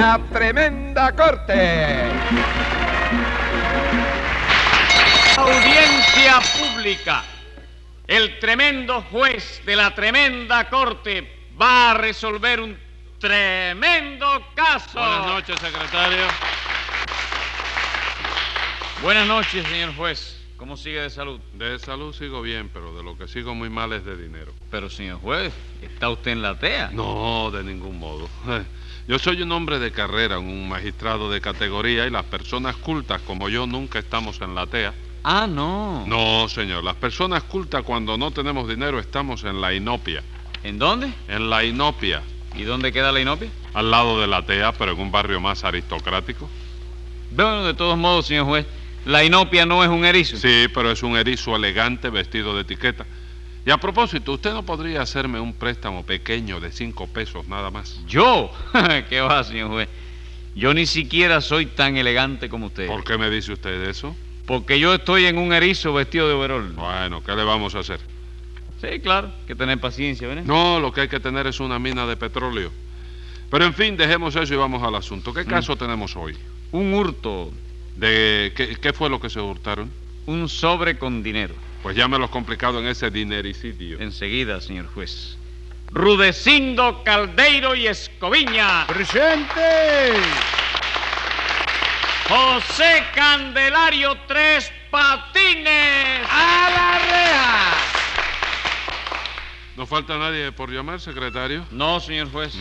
la tremenda corte. Audiencia pública. El tremendo juez de la tremenda corte va a resolver un tremendo caso. Buenas noches, secretario. Buenas noches, señor juez. ¿Cómo sigue de salud? De salud sigo bien, pero de lo que sigo muy mal es de dinero. Pero, señor juez, ¿está usted en la TEA? No, de ningún modo. Yo soy un hombre de carrera, un magistrado de categoría, y las personas cultas como yo nunca estamos en la TEA. Ah, no. No, señor. Las personas cultas cuando no tenemos dinero estamos en la inopia. ¿En dónde? En la inopia. ¿Y dónde queda la inopia? Al lado de la TEA, pero en un barrio más aristocrático. Bueno, de todos modos, señor juez, la inopia no es un erizo. Sí, pero es un erizo elegante vestido de etiqueta. Y a propósito, ¿usted no podría hacerme un préstamo pequeño de 5 pesos nada más? ¿Yo? ¿Qué va, señor juez? Yo ni siquiera soy tan elegante como usted. ¿Por qué me dice usted eso? Porque yo estoy en un erizo vestido de overol. Bueno, ¿qué le vamos a hacer? Sí, claro, hay que tener paciencia, ¿verdad? No, lo que hay que tener es una mina de petróleo. Pero en fin, dejemos eso y vamos al asunto. ¿Qué caso tenemos hoy? Un hurto, ¿Qué fue lo que se hurtaron? un sobre con dinero. Pues llámelos complicado en ese dinericidio. Enseguida, señor juez. Rudecindo Caldeiro y Escoviña. ¡Presente! José Candelario Tres Patines. ¡A la reja! ¿No falta nadie por llamar, secretario? No, señor juez.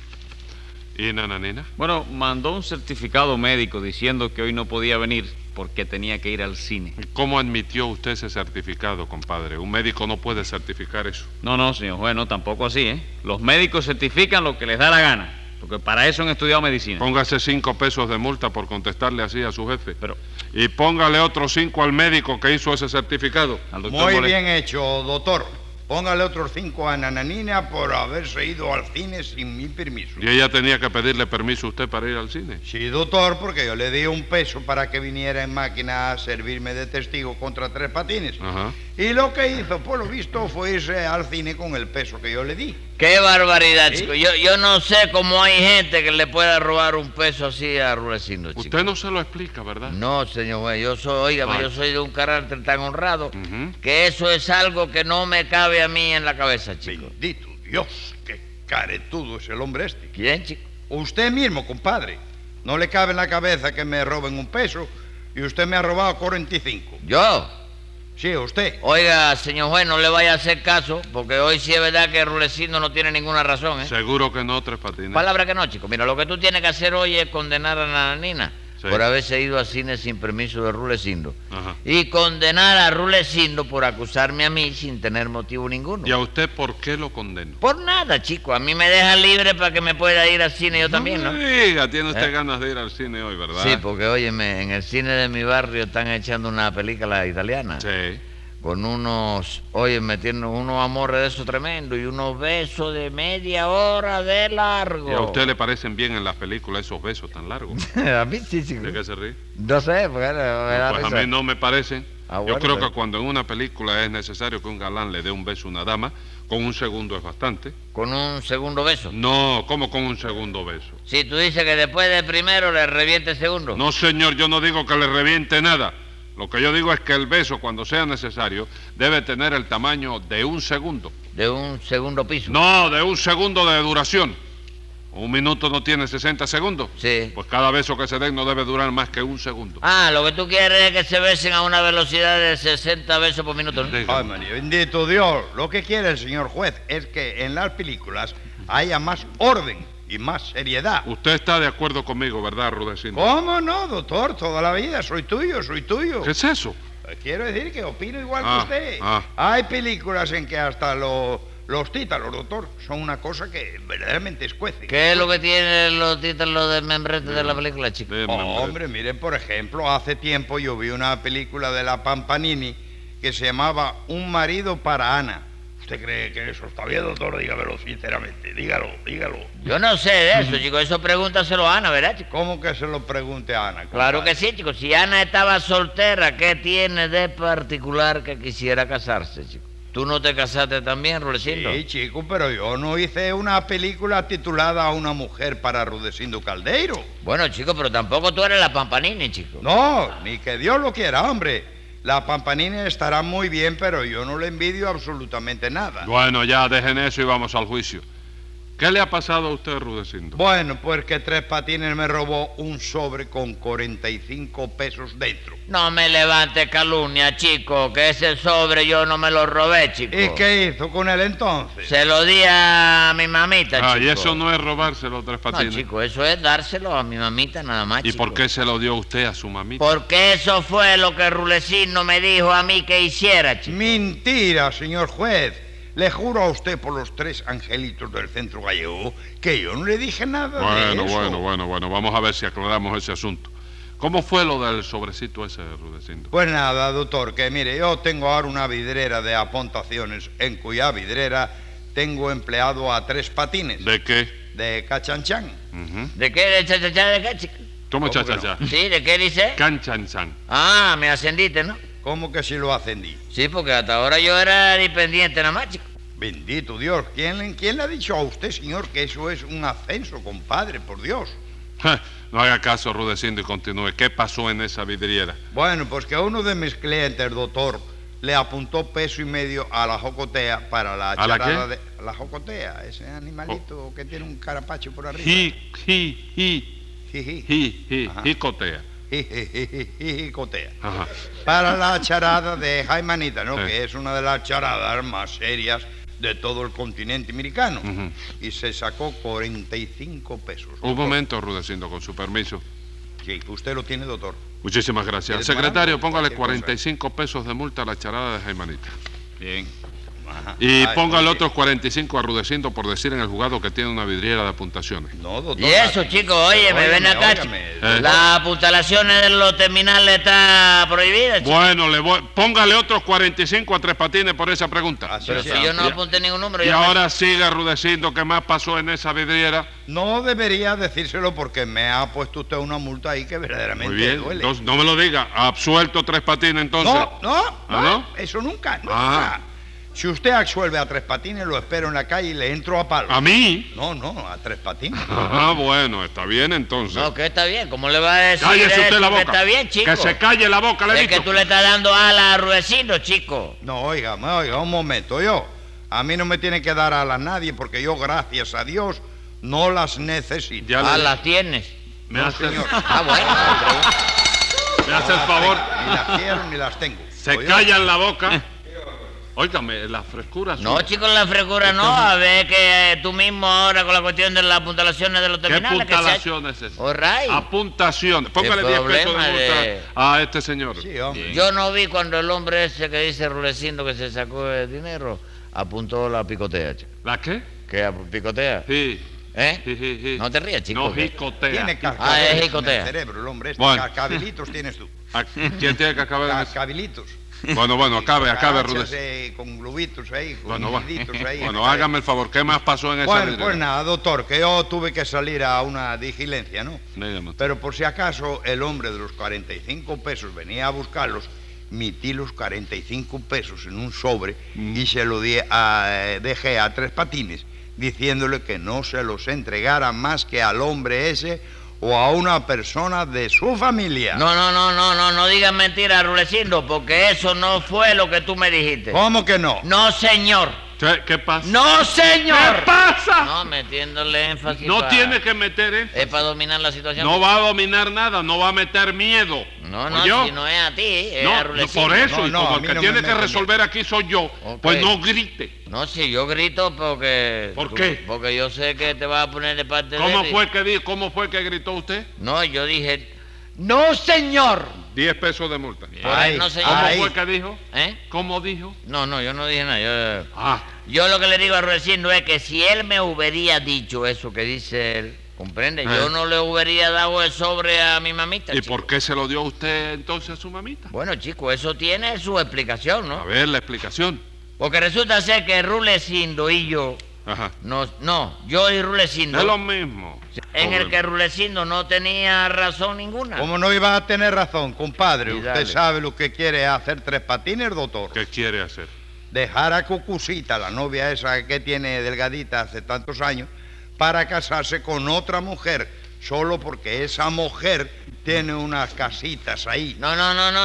¿Y Nananina? Bueno, mandó un certificado médico diciendo que hoy no podía venir porque tenía que ir al cine. ¿Cómo admitió usted ese certificado, compadre? Un médico no puede certificar eso. No, señor juez, no, tampoco así, ¿eh? Los médicos certifican lo que les da la gana, porque para eso han estudiado medicina. Póngase 5 pesos de multa por contestarle así a su jefe. Pero Y póngale otros 5 al médico que hizo ese certificado. al doctor Muy Molet- bien hecho, doctor. Póngale otros 5 a Nananina por haberse ido al cine sin mi permiso. Y ella tenía que pedirle permiso a usted para ir al cine. Sí, doctor, porque yo le di 1 peso para que viniera en máquina a servirme de testigo contra Tres Patines. Ajá. Y lo que hizo, por lo visto, fue irse al cine con el peso que yo le di. Qué barbaridad, ¿Sí? chico. Yo no sé cómo hay gente que le pueda robar 1 peso así a Rulecindo, chico. Usted no se lo explica, ¿verdad? No, señor juez, óigame, Ay. yo soy de un carácter tan honrado Ujú. que eso es algo que no me cabe a mí en la cabeza, chico. Bendito Dios, qué caretudo es el hombre este. ¿Quién, chico? Usted mismo, compadre. No le cabe en la cabeza que me roben 1 peso y usted me ha robado 45. ¿Yo? Sí, usted. Oiga, señor juez, no le vaya a hacer caso, porque hoy sí es verdad que Rulecindo no tiene ninguna razón, ¿eh? Seguro que no, Tres Patines. Palabra que no, chico. Mira, lo que tú tienes que hacer hoy es condenar a Nananina Sí. por haberse ido al cine sin permiso de Rulecindo. Ajá. Y condenar a Rulecindo por acusarme a mí sin tener motivo ninguno. ¿Y a usted por qué lo condeno? Por nada, chico. A mí me dejan libre para que me pueda ir al cine yo también, ¿no? me diga, tiene usted ¿Eh? ganas de ir al cine hoy, ¿verdad? Sí, porque, óyeme, en el cine de mi barrio están echando una película italiana. Sí. Con unos, óyeme, tienen unos amores de eso tremendo y unos besos de media hora de largo. ¿Y a usted le parecen bien en las películas esos besos tan largos? A mí sí, chico. ¿De qué se ríe? No sé, porque me da Pues a risa. mí no me parecen. Ah, Yo bueno, creo pero- que cuando en una película es necesario que un galán le dé un beso a una dama, con un segundo es bastante. Con un segundo beso. No, ¿cómo con un segundo beso? Si tú dices que después del primero le reviente el segundo. No, señor, yo no digo que le reviente nada. Lo que yo digo es que el beso, cuando sea necesario, debe tener el tamaño de un segundo. De un segundo piso. No, de un segundo de duración. Un minuto no tiene 60 segundos. Sí. Pues cada beso que se den no debe durar más que un segundo. Ah, lo que tú quieres es que se besen a una velocidad de 60 besos por minuto, ¿no? Dígame. Ay, María, bendito Dios. Lo que quiere el señor juez es que en las películas haya más orden y más seriedad. Usted está de acuerdo conmigo, ¿verdad, Rudecindo? ¿Cómo no, doctor? Toda la vida. Soy tuyo, soy tuyo. ¿Qué es eso? Quiero decir que opino igual Ah, que usted. ah. Hay películas en que hasta los títalos, doctor, son una cosa que verdaderamente escuece. ¿Qué es lo que tienen los títulos de membrete de la película, chico? Deme, Oh, hombre, miren, por ejemplo, hace tiempo yo vi una película de la Pampanini que se llamaba Un marido para Ana. ¿Usted cree que eso está bien, doctor? Dígamelo sinceramente. Dígalo. Yo no sé de eso, chico. Eso pregúntaselo a Ana, ¿verdad, chico? ¿Cómo que se lo pregunte a Ana? Claro compadre? que sí, chico. Si Ana estaba soltera, ¿qué tiene de particular que quisiera casarse, chico? ¿Tú no te casaste también, Rudecindo? Sí, chico, pero yo no hice una película titulada Una mujer para Rudecindo Caldeiro. Bueno, chico, pero tampoco tú eres la Pampanini, chico. No, ni que Dios lo quiera, hombre. La Pampanini estará muy bien, pero yo no le envidio absolutamente nada. Bueno, ya dejen eso y vamos al juicio. ¿Qué le ha pasado a usted, Rudecindo? Bueno, pues que Tres Patines me robó un sobre con 45 pesos dentro. No me levante calumnia, chico, que ese sobre yo no me lo robé, chico. ¿Y qué hizo con él entonces? Se lo di a mi mamita, chico. Y eso no es robárselo, Tres Patines. No, chico, eso es dárselo a mi mamita nada más, ¿Y chico. por qué se lo dio usted a su mamita? Porque eso fue lo que Rudecindo me dijo a mí que hiciera, chico. Mentira, señor juez. Le juro a usted por los 3 angelitos del centro gallego que yo no le dije nada de eso. Bueno, vamos a ver si aclaramos ese asunto. ¿Cómo fue lo del sobrecito ese, Rudecindo? Pues nada, doctor, que mire, yo tengo ahora una vidrera de apuntaciones en cuya vidrera tengo empleado a Tres Patines. ¿De qué? De Cachanchán. Ujú. ¿De qué? ¿De cha-cha-cha de qué, chico? ¿Cómo ¿Cómo que cha-cha-cha? Sí, ¿de qué dice? Canchanchan. Ah, me ascendiste, ¿no? ¿Cómo que si lo ascendí? Sí, porque hasta ahora yo era dependiente nada más, chico. Bendito Dios. ¿Quién le ha dicho a usted, señor, que eso es un ascenso, compadre? Por Dios. No haga caso, Rudecindo, y continúe. ¿Qué pasó en esa vidriera? Bueno, pues que uno de mis clientes, doctor, le apuntó 1,5 pesos a la jocotea para la ¿A la charada qué? de... La jocotea, ese animalito que tiene un carapacho por arriba. Ji, Ajá. jicotea. Jicotea. Ajá. Para la charada de Jaimanita, ¿no? Sí. Que es una de las charadas más serias de todo el continente americano. Ujú. Y se sacó 45 pesos. Un momento, Rudecindo, con su permiso. Sí, usted lo tiene, doctor. Muchísimas gracias. ¿Quieres Secretario, tomar algo? póngale Cualquier cosa. 45 pesos de multa a la charada de Jaimanita. Bien. Ajá. Y Ay, póngale muy otros 45 a Rudecindo por decir en el juzgado que tiene una vidriera de apuntaciones. bien. No, doctor. Y eso, chico, oye, me ven acá, óigame, chico. ¿Eh? Las apuntalaciones de los terminales está prohibidas, chico. Bueno, póngale otros 45 a Tres Patines por esa pregunta. Así Pero sea. si yo no Y- apunté ningún número, Y yo me- ahora siga, Rudecindo, ¿qué más pasó en esa vidriera? No debería decírselo porque me ha puesto usted una multa ahí que verdaderamente Muy bien, duele. entonces no me lo diga. Absuelto Tres Patines, entonces. No, ¿no? eso nunca, nunca. Ah. Si usted absuelve a Tres Patines, lo espero en la calle y le entro a palo. ¿A mí? No, a Tres Patines. Ah, bueno, está bien entonces. No, que está bien. ¿Cómo le va a decir Cállese usted eso? la Que boca. está bien, chico. Que se calle la boca, le he Es que dicho. tú le estás dando alas a Rudecindo, chico. No, oiga, un momento, a mí no me tiene que dar alas nadie porque yo, gracias a Dios, no las necesito. Ya le- Ah, las tienes. Me No, hace, señor. Ah, bueno. me hace el favor. Ni las quiero ni las tengo. Se Oiga, callan la boca. Óigame, la frescura No, suya. chicos, la frescura no. A ver que tú mismo ahora con la cuestión de las apuntalaciones de los ¿Qué terminales... que se ha- puntalaciones es? All right. Apuntaciones. Póngale El 10 pesos de problema multa de- a este señor. Sí, hombre. Yo no vi cuando el hombre ese que dice Rudecindo que se sacó el dinero apuntó la picotea, chico. ¿La qué? ¿Qué picotea? Sí. ¿Eh? No te rías, chico. No, ¿qué? jicotea. Tiene Ah, cascabeles es en jicotea. el cerebro, el hombre este. Bueno. Cascabelitos tienes tú. ¿Quién tiene que acabar en eso? Cascabelitos. Bueno, acabe, Cucarachas, Rudecindo. con globitos ahí, con Bueno, niditos ahí. bueno, hágame el favor, ¿qué más pasó en esa Bueno, vidriera? pues nada, doctor, que yo tuve que salir a una diligencia, ¿no? Dígame usted. Pero por si acaso el hombre de los 45 pesos venía a buscarlos, metí los 45 pesos en un sobre y se lo dejé a Tres Patines, diciéndole que no se los entregara más que al hombre ese o a una persona de su familia. No digas mentiras, Rudecindo, porque eso no fue lo que tú me dijiste. ¿Cómo que no? No, señor. ¿Qué pasa? No, señor. ¿Qué pasa? No, metiéndole énfasis. No pa- tiene que meter, ¿eh? Es para dominar la situación. No va a dominar nada, no va a meter miedo. No, ¿Oyó? si no es a ti, es a No, Rudecindo. por eso, No, y no, como a el mí que no tiene me que meten resolver aquí soy yo, Ok. pues no grite. No, si yo grito porque... ¿Por qué? Porque yo sé que te vas a poner de parte de ¿Cómo él y- cómo fue que gritó usted? No, yo dije... ¡No, señor! 10 pesos de multa. Ay, no, señor. ¿Cómo ay. fue que dijo? ¿Eh? ¿Cómo dijo? No, yo no dije nada. Ah, Yo lo que le digo a Rudecindo es que si él me hubiera dicho eso que dice él, ¿comprende? Yo no le hubiera dado el sobre a mi mamita. ¿y chico. por qué se lo dio usted entonces a su mamita? Bueno, chico, eso tiene su explicación, A ¿no? ver, la explicación. Porque resulta ser que Rudecindo y yo... Ajá. yo y Rudecindo... Es lo mismo. En el que Rudecindo no tenía razón ninguna. ¿Cómo no iba a tener razón, compadre? Y Usted dale. sabe lo que quiere hacer Tres Patines, doctor. ¿Qué quiere hacer? dejar a Cucucita, la novia esa que tiene delgadita hace tantos años, para casarse con otra mujer, solo porque esa mujer tiene unas casitas ahí. No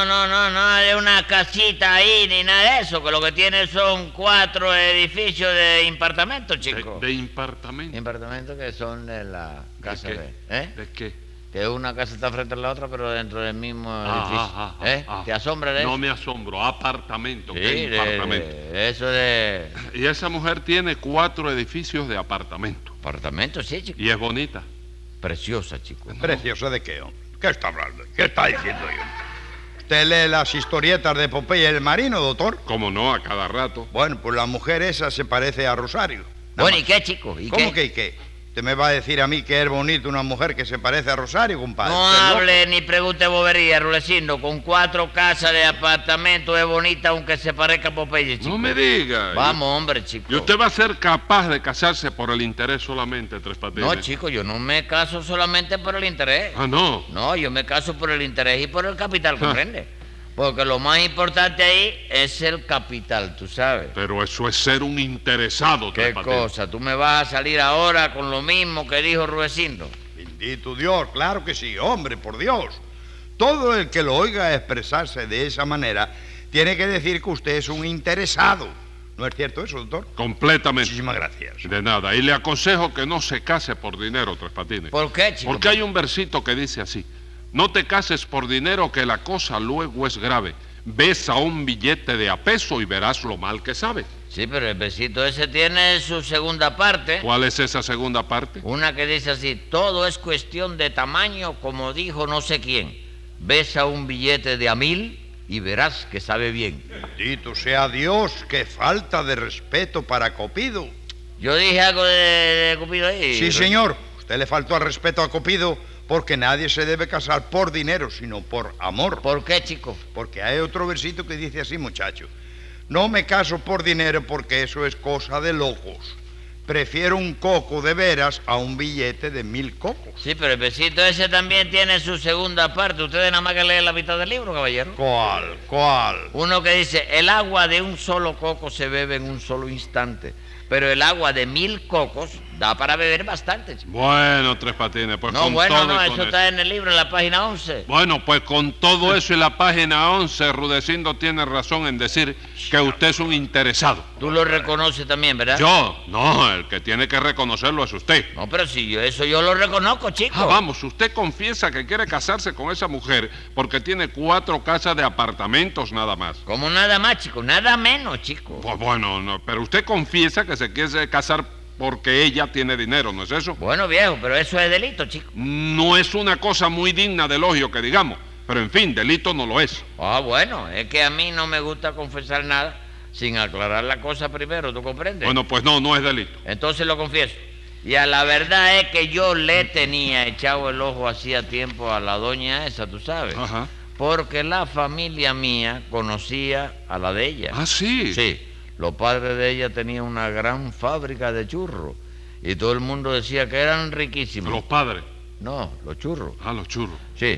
hay una casita ahí ni nada de eso, que lo que tiene son 4 edificios de apartamentos, chico. ¿De apartamento? Apartamentos que son de la casa qué? ¿De qué? Que una casa está frente a la otra, pero dentro del mismo edificio. ¿Te asombra de eso? No me asombro, apartamento. Sí, ¿Qué apartamento? Eso de... Y esa mujer tiene 4 edificios de apartamento. Apartamento, sí, chico. Y es bonita. Preciosa, chico. ¿Preciosa de qué, hombre? ¿Qué está hablando? ¿Qué está diciendo yo? ¿Usted lee las historietas de Popeye el Marino, doctor? ¿Cómo no? A cada rato. Bueno, pues la mujer esa se parece a Rosario. Bueno, ¿y qué, chico? ¿Y ¿Cómo qué? que y qué? ¿Usted me va a decir a mí que es bonito una mujer que se parece a Rosario, compadre? No ¿Usted es loco? hable ni pregunte bobería, Rulecindo. Con 4 casas de apartamento es bonita aunque se parezca a Popeye, chico. No me diga. Vamos, hombre, chico. ¿Y usted va a ser capaz de casarse por el interés solamente, Tres Patines? No, chico, yo no me caso solamente por el interés. Ah, no. No, yo me caso por el interés y por el capital, ¿comprende? Porque lo más importante ahí es el capital, tú sabes. Pero eso es ser un interesado, Tres ¿Qué Patines. cosa? ¿Tú me vas a salir ahora con lo mismo que dijo Rudecindo? Bendito Dios, claro que sí, hombre, por Dios. Todo el que lo oiga expresarse de esa manera tiene que decir que usted es un interesado. ¿No es cierto eso, doctor? Completamente. Muchísimas gracias. De nada. Y le aconsejo que no se case por dinero, Tres Patines. ¿Por qué, chico? Porque hay un versito que dice así: no te cases por dinero, que la cosa luego es grave. Besa un billete de a peso y verás lo mal que sabe. Sí, pero el besito ese tiene su segunda parte. ¿Cuál es esa segunda parte? Una que dice así: todo es cuestión de tamaño, como dijo no sé quién. Besa un billete de a 1000 y verás que sabe bien. Bendito sea Dios, qué falta de respeto para Copido. Yo dije algo de Cupido ahí. Sí, señor, usted le faltó al respeto a Copido porque nadie se debe casar por dinero, sino por amor. ¿Por qué, chico? Porque hay otro versito que dice así, muchacho: no me caso por dinero porque eso es cosa de locos. Prefiero un coco de veras a un billete de 1000 cocos. Sí, pero el besito ese también tiene su segunda parte. Ustedes nada más que leen la mitad del libro, caballero. ¿Cuál? ¿Cuál? Uno que dice: el agua de un solo coco se bebe en un solo instante, pero el agua de 1000 cocos da para beber bastante, chico. Bueno, Tres Patines, pues No, con bueno, todo no, y con eso eso. está en el libro, en la página 11. Bueno, pues con todo eso y la página 11, Rudecindo tiene razón en decir que usted es un interesado. Tú lo reconoces también, ¿verdad? Yo, no, el que tiene que reconocerlo es usted. No, pero si eso yo lo reconozco, chico. Ah, vamos, usted confiesa que quiere casarse con esa mujer porque tiene 4 casas de apartamentos nada más. Como nada más, chico, nada menos, chico. Pues bueno, no, pero usted confiesa que se quiere casar porque ella tiene dinero, ¿no es eso? Bueno, viejo, pero eso es delito, chico. No es una cosa muy digna de elogio que digamos, pero en fin, delito no lo es. Ah, bueno, es que a mí no me gusta confesar nada sin aclarar la cosa primero, ¿tú comprendes? Bueno, pues no es delito. Entonces lo confieso. Y a la verdad es que yo le tenía echado el ojo hacía tiempo a la doña esa, tú sabes. Ajá. Porque la familia mía conocía a la de ella. Ah, sí. Sí, los padres de ella tenían una gran fábrica de churros y todo el mundo decía que eran riquísimos. Los padres. No, los churros. Ah, los churros. Sí.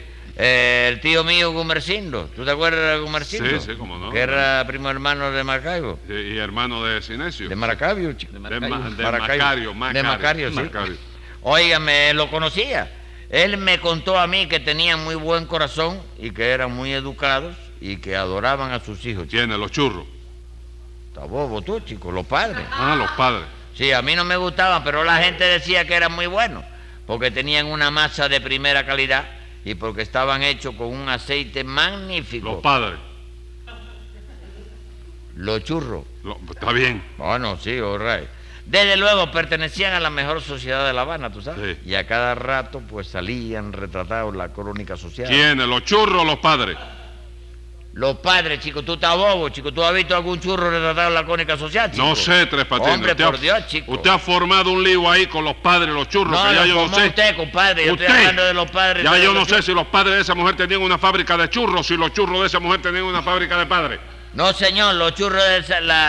El tío mío Gumercindo, ¿tú te acuerdas de Gumercindo? Sí, cómo no. Que era primo hermano de Maracaibo. Y hermano de Sinesio. De Maracaibo, chico. De Maracaibo. Macario. De Macario, sí. Macario. Óigame, lo conocía. Él me contó a mí que tenían muy buen corazón y que eran muy educados y que adoraban a sus hijos. Tiene los churros. Está bobo tú, chico, los padres. Ah, los padres. Sí, a mí no me gustaban, pero la gente decía que eran muy buenos, porque tenían una masa de primera calidad y porque estaban hechos con un aceite magnífico. Los padres. Los churros. Está bien. Bueno, sí, all right. Desde luego pertenecían a la mejor sociedad de La Habana, tú sabes. Sí. Y a cada rato pues salían retratados en la crónica social. ¿Quiénes? ¿Los churros o los padres? Los padres, chico, tú estás bobo, chico. ¿Tú has visto algún churro retratado en la crónica social, chico? No sé, Tres Patines. Hombre, por Dios, chico. Usted ha formado un lío ahí con los padres y los churros, No, que ya lo yo no formó sé. usted, compadre. Yo ¿Usted? estoy hablando de los padres. Ya de yo los no sé si los padres de esa mujer tenían una fábrica de churros, si los churros de esa mujer tenían una fábrica de padres. No, señor, los churros de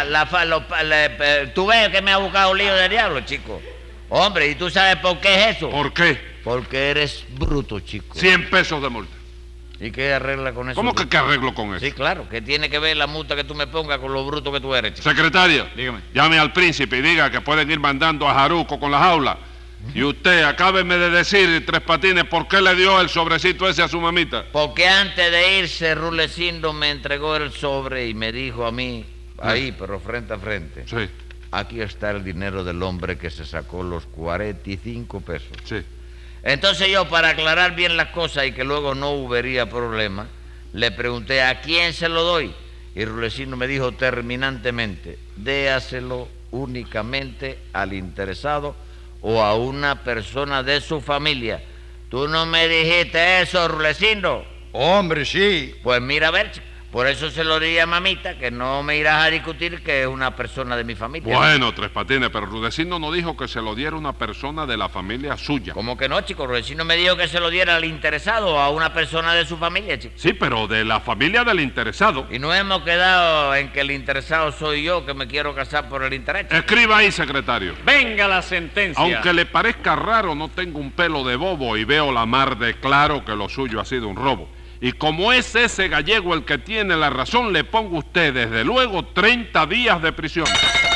tú ves que me ha buscado un lío de diablo, chico. Hombre, ¿y tú sabes por qué es eso? ¿Por qué? Porque eres bruto, chico. 100 pesos de multa. ¿Y qué arregla con eso? ¿Cómo que qué arreglo con eso? Sí, claro, que tiene que ver la multa que tú me pongas con lo bruto que tú eres, chico. Secretario, Dígame. llame al príncipe y diga que pueden ir mandando a Jaruco con la jaula. Y usted, acábeme de decir, Tres Patines, ¿por qué le dio el sobrecito ese a su mamita? Porque antes de irse, Rulecindo me entregó el sobre y me dijo a mí, ahí, pero frente a frente, Sí, aquí está el dinero del hombre que se sacó los 45 pesos. sí. Entonces yo, para aclarar bien las cosas y que luego no hubiera problema, le pregunté a quién se lo doy. Y Rulecindo me dijo terminantemente, déaselo únicamente al interesado o a una persona de su familia. ¿Tú no me dijiste eso, Rulecindo? Hombre, sí. Pues mira, a ver, chico, por eso se lo di a mamita, que no me irás a discutir que es una persona de mi familia. Bueno, Tres Patines, pero Rudecindo no dijo que se lo diera una persona de la familia suya. ¿Cómo que no, chico? Rulecindo me dijo que se lo diera al interesado o a una persona de su familia, chico. Sí, pero de la familia del interesado. Y no hemos quedado en que el interesado soy yo, que me quiero casar por el interés, chico. Escriba ahí, secretario. Venga la sentencia. Aunque le parezca raro, no tengo un pelo de bobo y veo la mar de claro que lo suyo ha sido un robo. Y como es ese gallego el que tiene la razón, le pongo a usted desde luego 30 días de prisión.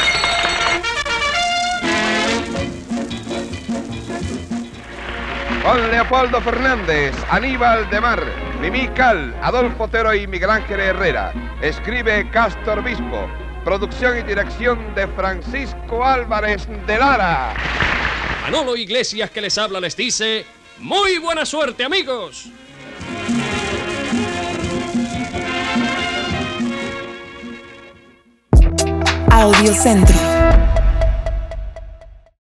Con Leopoldo Fernández, Aníbal de Mar, Mimí Cal, Adolfo Otero y Miguel Ángel Herrera. Escribe Castor Bispo. Producción y dirección de Francisco Álvarez de Lara. Manolo Iglesias, que les habla, les dice: ¡muy buena suerte, amigos! Audiocentro.